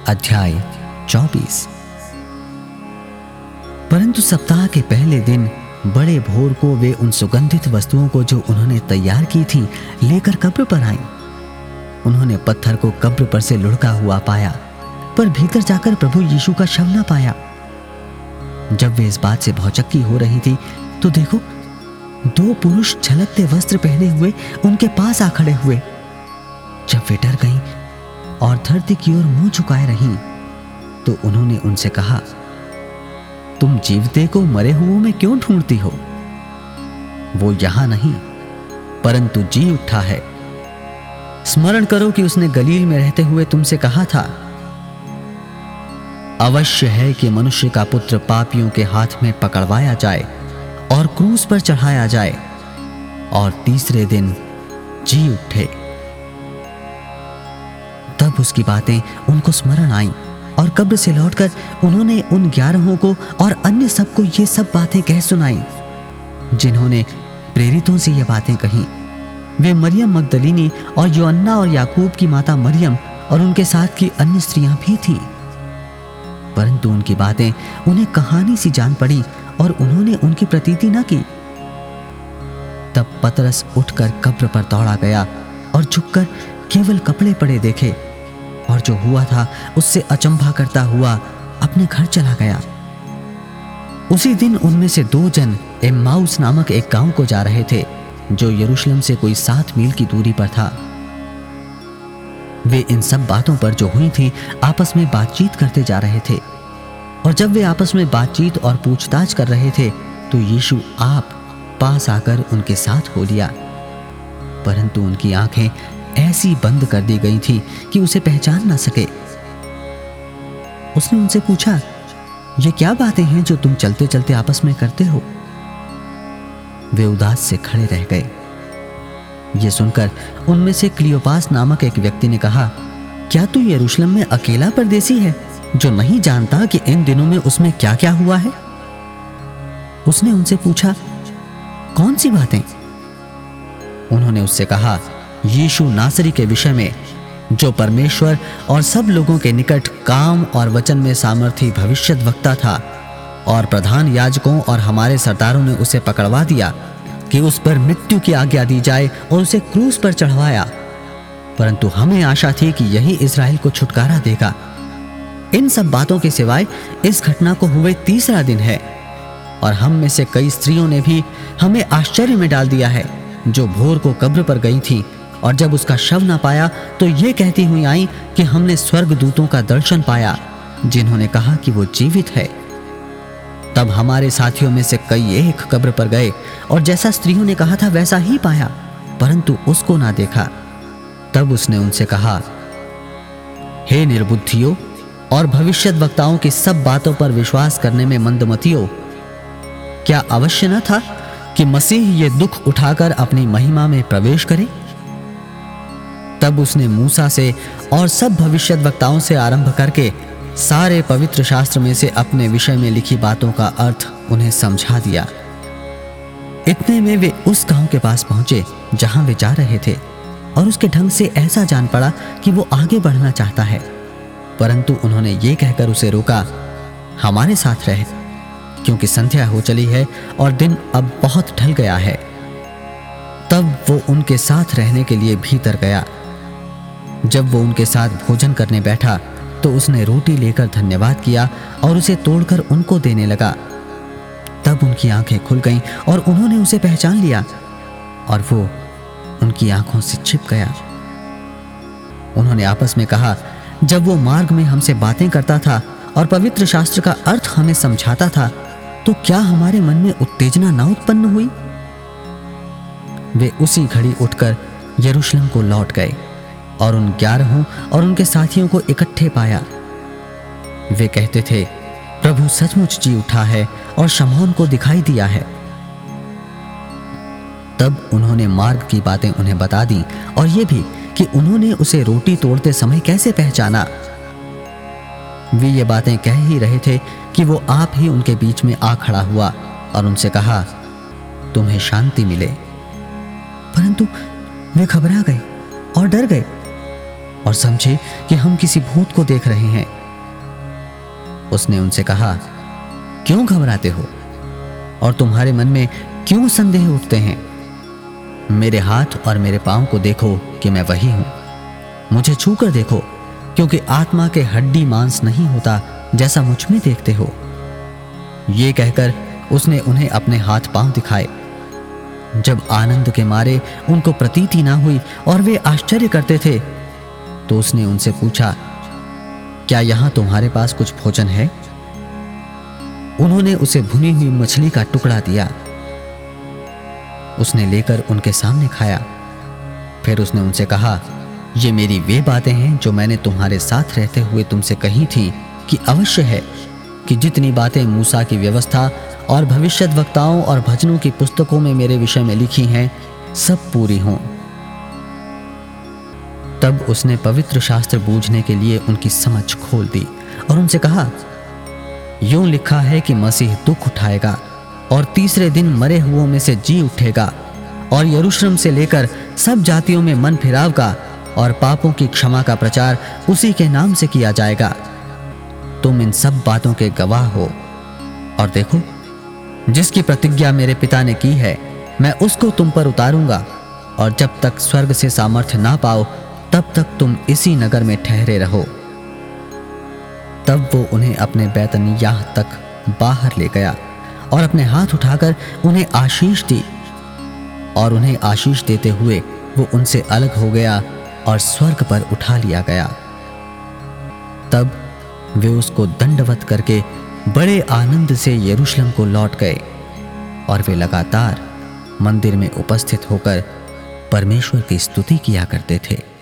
अध्याय 24। परंतु सप्ताह के पहले दिन बड़े भोर को वे उन सुगंधित वस्तुओं को जो उन्होंने तैयार की थी लेकर कब्र पर आईं। उन्होंने पत्थर को कब्र पर से लुढ़का हुआ पाया, पर भीतर जाकर प्रभु यीशु का शव न पाया। जब वे इस बात से भौचक्की हो रही थी तो देखो, दो पुरुष झलकते वस्त्र पहने हुए उनके पास आ खड़े हुए। जब वे डर गईं और धरती की ओर मुंह झुकाए रहीं, तो उन्होंने उनसे कहा, तुम जीवते को मरे हुओं में क्यों ढूंढती हो? वो यहां नहीं, परंतु जी उठा है। स्मरण करो कि उसने गलील में रहते हुए तुमसे कहा था, अवश्य है कि मनुष्य का पुत्र पापियों के हाथ में पकड़वाया जाए और क्रूस पर चढ़ाया जाए और तीसरे दिन जी उठे। तब उसकी बातें उनको स्मरण आईं और कब्र से लौटकर उन्होंने उन 11 को और अन्य सबको ये सब बातें कह सुनाई, जिन्होंने प्रेरितों से ये बातें कहीं। वे मरियम मगदलीनी और योअन्ना और याकूब की माता मरियम और उनके साथ की अन्य स्त्रियां भी थीं। परंतु उनकी बातें उन्हें कहानी सी जान पड़ी और उन्होंने उनकी प्रतीति न की। तब पतरस उठकर कब्र पर दौड़ा गया और झुककर केवल कपड़े पड़े देखे, और जो हुआ था उससे अचंभा करता हुआ अपने घर चला गया। उसी दिन उनमें से 2 जन एम्माउस नामक एक गांव को जा रहे थे, जो यरूशलेम से कोई 7 मील की दूरी पर था। वे इन सब बातों पर जो हुई थी आपस में बातचीत करते जा रहे थे। और जब वे आपस में बातचीत और पूछताछ कर रहे थे तो यीशु आप पास आकर उनके साथ हो लिया, परंतु उनकी आंखें ऐसी बंद कर दी गई थी कि उसे पहचान ना सके। उसने उनसे पूछा, ये क्या बातें हैं जो तुम चलते चलते आपस में करते हो? वे उदास से खड़े रह गए। ये सुनकर उनमें से क्लियोपास नामक एक व्यक्ति ने कहा, क्या तू यरूशलेम में अकेला परदेसी है, जो नहीं जानता कि इन दिनों में उसमें क्या क्या हुआ है? उसने उनसे पूछा, कौन सी बातें? उन्होंने उससे कहा, यीशु नासरी के विषय में, जो परमेश्वर और सब लोगों के निकट काम और वचन में सामर्थी भविष्यद्वक्ता था, और प्रधान याजकों और हमारे सरदारों ने उसे पकड़वा दिया कि उस पर मृत्यु की आज्ञा दी जाए और उसे क्रूस पर चढ़वाया। परंतु हमें आशा थी कि यही इस्राएल को छुटकारा देगा। इन सब बातों के सिवाय इस घटना को हुए 3रा दिन है, और हम में से कई स्त्रियों ने भी हमें आश्चर्य में डाल दिया है, जो भोर को कब्र पर गई थी और जब उसका शव ना पाया तो ये कहती हुई आई कि हमने स्वर्गदूतों का दर्शन पाया, जिन्होंने कहा कि वो जीवित है। तब हमारे साथियों में से कई एक कब्र पर गए और जैसा स्त्रियों ने कहा था वैसा ही पाया, परंतु उसको ना देखा। तब उसने उनसे कहा, हे निर्बुद्धियों और भविष्यद्वक्ताओं की सब बातों पर विश्वास करने में मंदमतियों, क्या अवश्य न था कि मसीह ये दुख उठाकर अपनी महिमा में प्रवेश करे? तब उसने मूसा से और सब भविष्यद्वक्ताओं से आरंभ करके सारे पवित्र शास्त्र में से अपने विषय में लिखी बातों का अर्थ उन्हें समझा दिया। इतने में वे उस गांव के पास पहुंचे जहां वे जा रहे थे, और उसके ढंग से ऐसा जान पड़ा कि वो आगे बढ़ना चाहता है, परंतु उन्होंने ये कहकर उसे रोका, हमारे साथ रह, क्योंकि संध्या हो चली है और दिन अब बहुत ढल गया है। तब वो उनके साथ रहने के लिए भीतर गया। जब वो उनके साथ भोजन करने बैठा तो उसने रोटी लेकर धन्यवाद किया और उसे तोड़कर उनको देने लगा। तब उनकी आंखें खुल गईं और उन्होंने उसे पहचान लिया, और वो उनकी आंखों से छिप गया। उन्होंने आपस में कहा, जब वो मार्ग में हमसे बातें करता था और पवित्र शास्त्र का अर्थ हमें समझाता था, तो क्या हमारे मन में उत्तेजना न उत्पन्न हुई? वे उसी घड़ी उठकर यरूशलेम को लौट गए और उन 11 और उनके साथियों को इकट्ठे पाया। वे कहते थे, प्रभु सचमुच जी उठा है और शमौन को दिखाई दिया है। तब उन्होंने मार्ग की बातें उन्हें बता दी, और ये भी कि उन्होंने उसे रोटी तोड़ते समय कैसे पहचाना। वे ये बातें कह ही रहे थे कि वो आप ही उनके बीच में आ खड़ा हुआ और उनसे कहा, तुम्हें शांति मिले। परंतु वे घबरा गए और डर गए और समझे कि हम किसी भूत को देख रहे हैं। उसने उनसे कहा, क्यों घबराते हो और तुम्हारे मन में क्यों संदेह उठते हैं? मेरे हाथ और मेरे पांव को देखो कि मैं वही हूं। मुझे छू कर देखो, क्योंकि आत्मा के हड्डी मांस नहीं होता जैसा मुझ में देखते हो। ये कहकर उसने उन्हें अपने हाथ पांव दिखाए। जब आनंद के मारे उनको प्रतीति ना हुई और वे आश्चर्य करते थे, तो उसने उनसे पूछा, क्या यहां तुम्हारे पास कुछ भोजन है? उन्होंने उसे भुनी हुई मछली का टुकड़ा दिया। उसने लेकर उनके सामने खाया। फिर उसने उनसे कहा, ये मेरी वे बातें हैं जो मैंने तुम्हारे साथ रहते हुए तुमसे कही थी कि अवश्य है कि जितनी बातें मूसा की व्यवस्था और भविष्यद्वक्ताओं और भजनों की पुस्तकों में मेरे विषय में लिखी हैं, सब पूरी हों। तब उसने पवित्र शास्त्र बूझने के लिए उनकी समझ खोल दी और उनसे कहा, यूं लिखा है कि मसीह दुख उठाएगा और तीसरे दिन मरे हुओं में से जी उठेगा और यरूशलेम से लेकर सब जातियों में मन फिराव का और पापों की क्षमा का प्रचार उसी के नाम से किया जाएगा। तुम इन सब बातों के गवाह हो। और देखो, जिसकी प्रतिज्ञा मेरे पिता ने की है, मैं उसको तुम पर उतारूंगा, और जब तक स्वर्ग से सामर्थ्य ना पाओ तब तक तुम इसी नगर में ठहरे रहो। तब वो उन्हें अपने बैतनियाह तक बाहर ले गया और अपने हाथ उठाकर उन्हें आशीष दी, और उन्हें आशीष देते हुए वो उनसे अलग हो गया और स्वर्ग पर उठा लिया गया। तब वे उसको दंडवत करके बड़े आनंद से यरूशलेम को लौट गए, और वे लगातार मंदिर में उपस्थित होकर परमेश्वर की स्तुति किया करते थे।